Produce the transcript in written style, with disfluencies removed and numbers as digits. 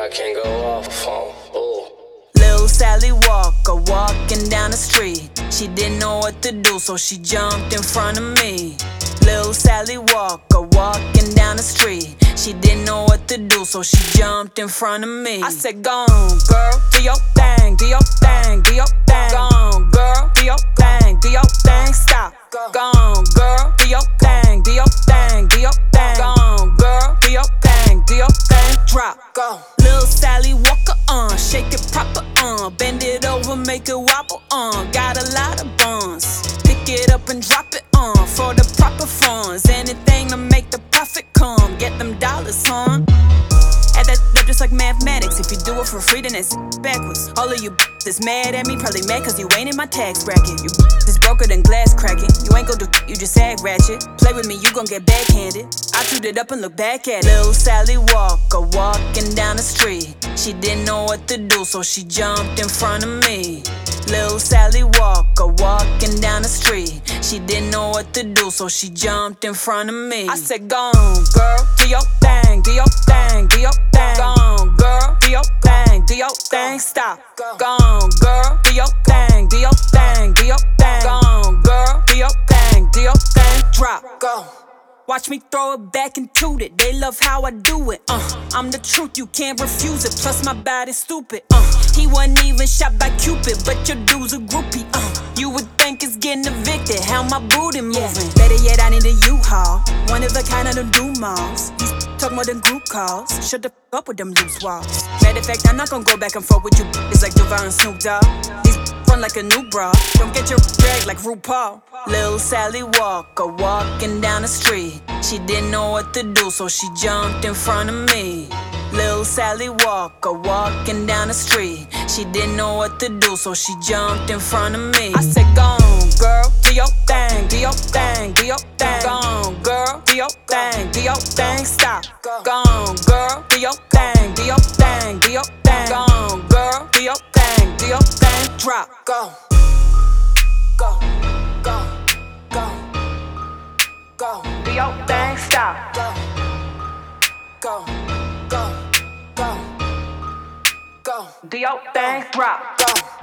I can't go off on. Ooh. Lil' Sally Walker walking down the street. She didn't know what to do, so she jumped in front of me. Lil' Sally Walker walking down the street. She didn't know what to do, so she jumped in front of me. I said, go on, girl, do your thing, do your thing, do your thing. Go on, girl, do your thing, do your thing, stop. Go on, girl, do your thing, do your thing, do your thing. Go on, girl, do your thing, do your thing, drop. Go. Lil' Sally Walker, shake it proper, bend it over, make it wobble, got a lot of buns. Pick it up and drop it, for the proper funds. Anything to make the profit come, get them dollars, Add that up just like mathematics. If you do it for free, then it's backwards. All of you that's mad at me, probably mad cause you ain't in my tax bracket. You is broker than glass cracking. You ain't gon' do you just act ratchet. Play with me, you gon' get backhanded. I chewed it up and look back at it. Lil' Sally Walker walking down the street. She didn't know what to do, so she jumped in front of me. Lil' Sally Walker walking down the street. She didn't know what to do, so she jumped in front of me. I said, go on, girl, do your thing, do your thing, do your thing. Go on, girl, do your thing, do your thing, stop. Go on, girl, do your thing, do your thing, do your thing. Go on, girl, do your thing, do your thing, drop. Go. Watch me throw it back and toot it. They love how I do it. I'm the truth, you can't refuse it. Plus my body's stupid. He wasn't even shot by Cupid, but your dude's a groupie. You would think it's getting evicted. How my booty moving? Better yet, I need a U-Haul. One of a kind of them do malls. These talk more than group calls. Shut the f up with them loose walls. Matter of fact, I'm not gonna go back and forth with you. It's like Devon and Snoop Dogg. These run like a new bra. Don't get your drag like RuPaul. Lil' Sally Walker walking down the street. She didn't know what to do, so she jumped in front of me. Lil' Sally Walker walking down the street. She didn't know what to do, so she jumped in front of me. I said, go on, girl, do your thing, do your thing, do your thing. Go on, girl, do your thing, do your thing, stop. Go on, girl, do your thing, do your thing, do your thing. Go on, girl, do your thing, do your thing, drop. Go. Go, go, go, go. Do your thing, stop. Go, go, go, go, go. Do your thing, drop. Go.